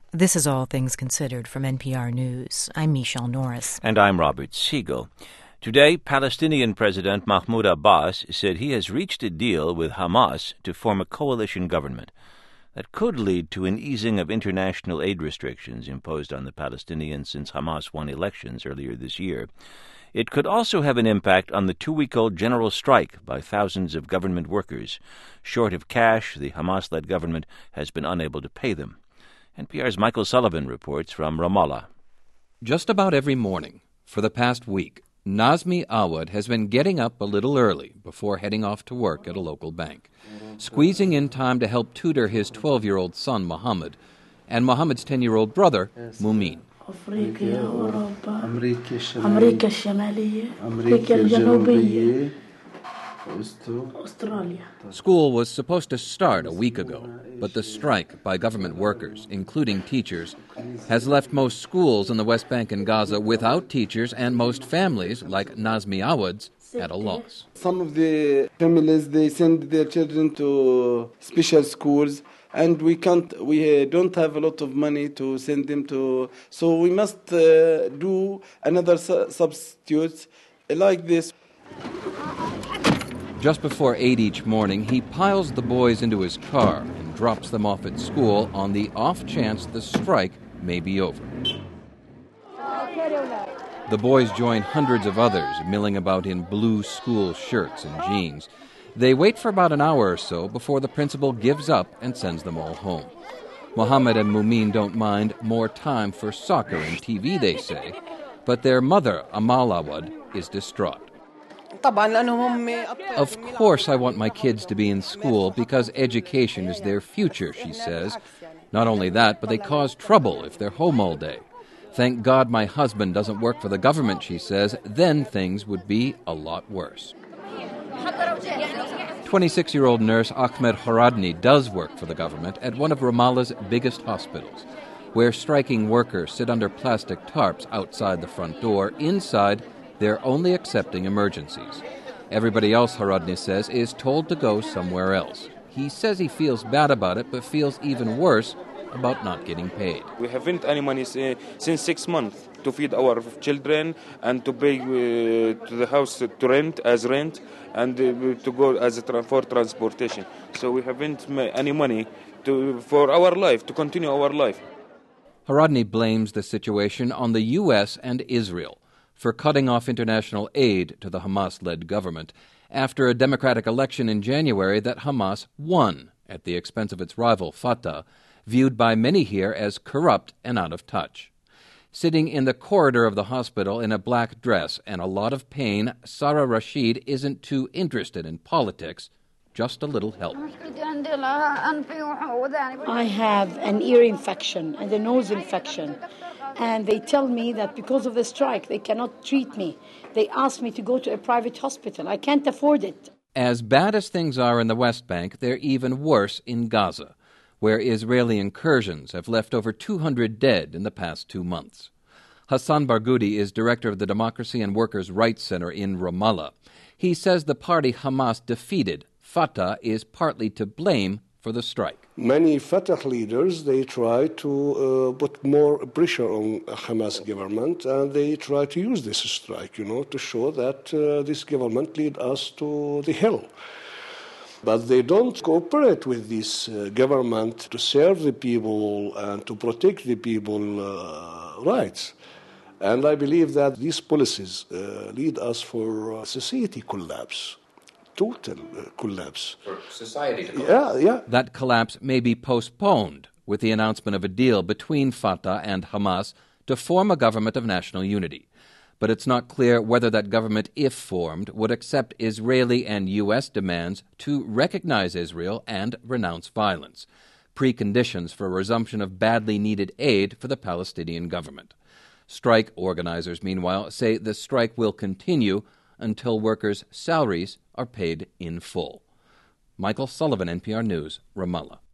This is All Things Considered from NPR News. I'm Michelle Norris. And I'm Robert Siegel. Today, Palestinian President Mahmoud Abbas said he has reached a deal with Hamas to form a coalition government that could lead to an easing of international aid restrictions imposed on the Palestinians since Hamas won elections earlier this year. It could also have an impact on the 2-week-old general strike by thousands of government workers. Short of cash, the Hamas-led government has been unable to pay them. NPR's Michael Sullivan reports from Ramallah. Just about every morning for the past week, Nazmi Awad has been getting up a little early before heading off to work at a local bank, squeezing in time to help tutor his 12-year-old son, Mohammed, and Mohammed's 10-year-old brother, Mumin. School was supposed to start a week ago, but the strike by government workers, including teachers, has left most schools in the West Bank and Gaza without teachers and most families, like Nazmi Awad's, at a loss. Some of the families, they send their children to special schools, and we don't have a lot of money to send them to, so we must do another substitute like this. Just before 8 each morning, he piles the boys into his car and drops them off at school on the off chance the strike may be over. The boys join hundreds of others milling about in blue school shirts and jeans. They wait for about an hour or so before the principal gives up and sends them all home. Mohammed and Mumin don't mind more time for soccer and TV, they say, but their mother, Amal Awad, is distraught. Of course I want my kids to be in school because education is their future, she says. Not only that, but they cause trouble if they're home all day. Thank God my husband doesn't work for the government, she says. Then things would be a lot worse. 26-year-old nurse Ahmed Horadni does work for the government at one of Ramallah's biggest hospitals, where striking workers sit under plastic tarps outside the front door. Inside, they're only accepting emergencies. Everybody else, Horadni says, is told to go somewhere else. He says he feels bad about it, but feels even worse about not getting paid. We haven't any money since 6 months to feed our children and to pay to the house to rent and to go for transportation. So we haven't any money for our life, to continue our life. Horadni blames the situation on the U.S. and Israel for cutting off international aid to the Hamas-led government after a democratic election in January that Hamas won at the expense of its rival Fatah, viewed by many here as corrupt and out of touch. Sitting in the corridor of the hospital in a black dress and a lot of pain, Sarah Rashid isn't too interested in politics, just a little help. I have an ear infection and a nose infection, and they tell me that because of the strike they cannot treat me. They ask me to go to a private hospital. I can't afford it. As bad as things are in the West Bank, they're even worse in Gaza, where Israeli incursions have left over 200 dead in the past 2 months. Hassan Barghouti is director of the Democracy and Workers' Rights Center in Ramallah. He says the party Hamas defeated, Fatah, is partly to blame for the strike. Many Fatah leaders, they try to put more pressure on Hamas government, and they try to use this strike, to show that this government lead us to the hell. But they don't cooperate with this government to serve the people and to protect the people's rights. And I believe that these policies lead us for society collapse. Total collapse. For society to collapse. Yeah. That collapse may be postponed with the announcement of a deal between Fatah and Hamas to form a government of national unity. But it's not clear whether that government, if formed, would accept Israeli and U.S. demands to recognize Israel and renounce violence, preconditions for a resumption of badly needed aid for the Palestinian government. Strike organizers, meanwhile, say the strike will continue until workers' salaries are paid in full. Michael Sullivan, NPR News, Ramallah.